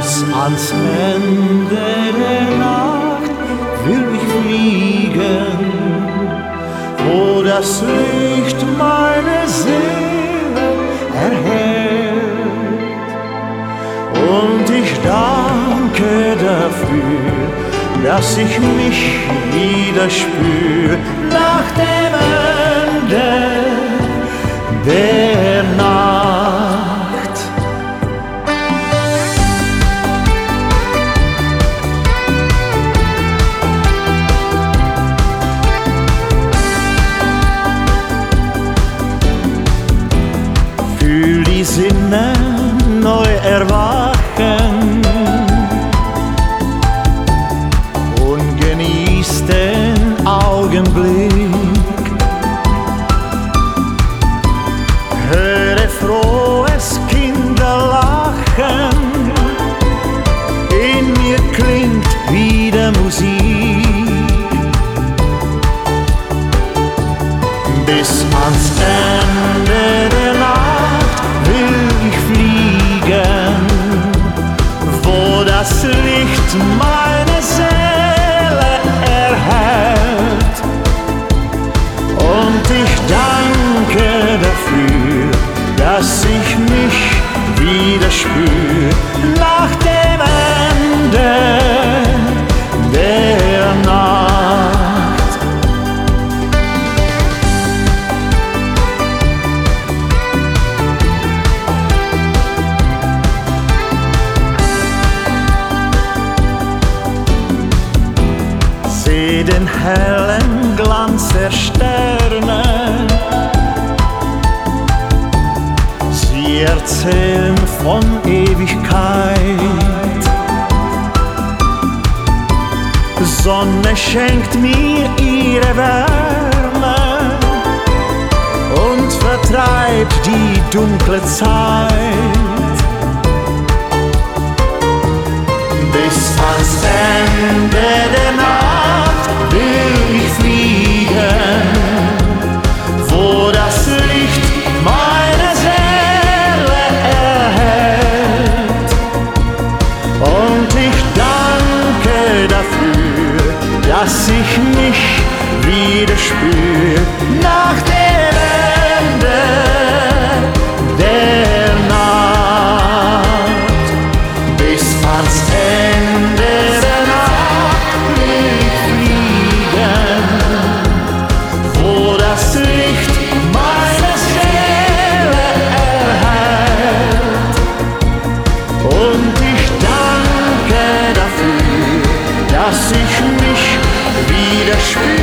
Bis ans Ende der Nacht will ich fliegen, wo das Licht meine Seele erhellt. Und ich danke dafür, dass ich mich wieder spür nach dem Ende der Nacht. Fühl die Sinne neu erwachen und genieß den Augenblick. Höre frohes Kinderlachen, in mir klingt wieder Musik. Bis ans Ende der Nacht will ich fliegen, wo das Licht meine Seele erhellt. Und ich danke dafür, dass ich mich wieder spür nach dem Ende der Nacht. Seh den hellen Glanz der Sterne, sie erzählen von Ewigkeit. Sonne schenkt mir ihre Wärme und vertreibt die dunkle Zeit. Bis ans Ende der Nacht will ich fliegen, wo das Licht meine Seele erhellt. Und ich danke dafür, dass ich mich wieder spür nach dem Ende der Nacht. Bis ans Ende der Nacht will ich fliegen, wo das Licht meine Seele erhellt. Und ich danke dafür, dass ich mich wieder spür.